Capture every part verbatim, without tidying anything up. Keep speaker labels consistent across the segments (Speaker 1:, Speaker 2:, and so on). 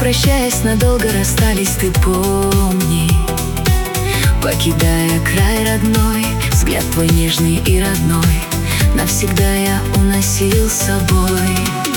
Speaker 1: прощаясь, надолго расстались, ты помни. Покидая край родной, взгляд твой нежный и родной навсегда я уносил с собой.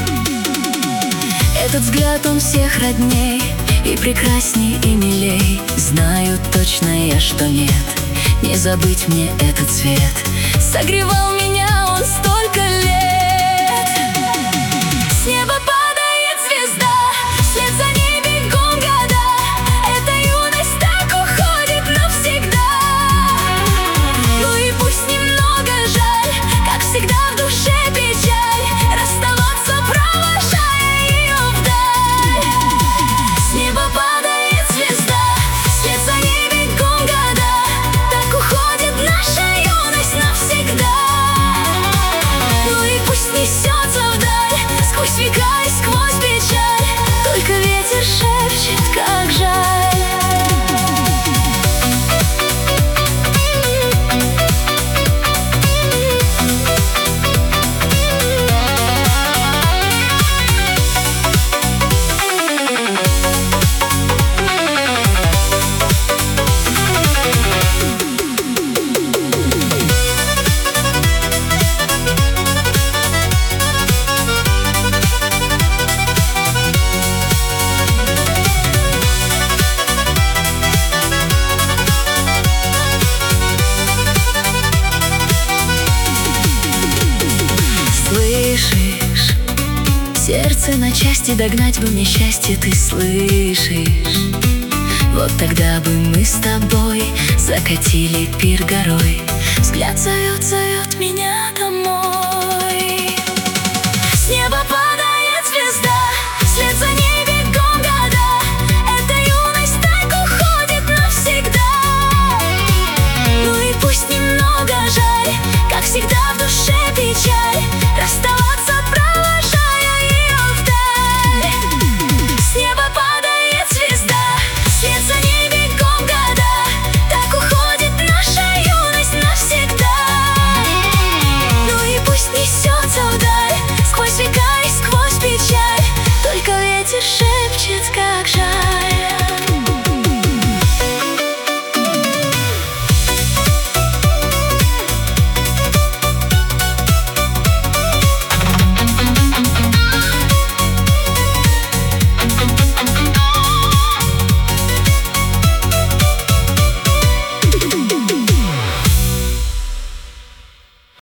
Speaker 1: Этот взгляд, он всех родней, и прекрасней, и милей. Знаю точно я, что нет, не забыть мне этот цвет. Согревал меня он столько лет. С неба падает звезда, вслед за ней бегом года. Эта юность так уходит навсегда. Ну и пусть немного жаль, как всегда в душе печаль, расставаться, провожая ее вдаль. С неба падает звезда, вслед за ней бегом года. Так уходит наша юность навсегда. Ну и пусть несется вдаль, сквозь века и сквозь печаль, только ветер шепчет, как жаль. Слышишь, сердце на части догнать бы мне счастье, ты слышишь? Вот тогда бы мы с тобой закатили пир горой. Взгляд зовет, зовет меня.